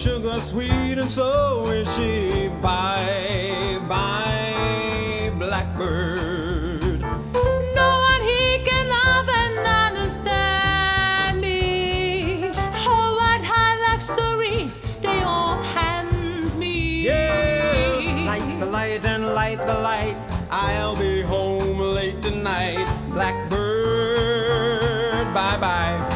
sugar sweet, and so is she. Bye, bye, blackbird. No one he can love and understand me. Oh, what high luxuries they all hand me. Yeah, light the light and light the light. I'll be home late tonight. Blackbird, bye-bye.